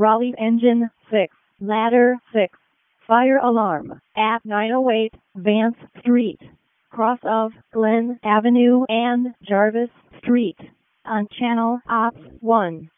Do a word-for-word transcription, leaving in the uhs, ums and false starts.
Raleigh Engine six, Ladder six, Fire Alarm at nine oh eight Vance Street, cross of Glen Avenue and Jarvis Street, on Channel Ops one.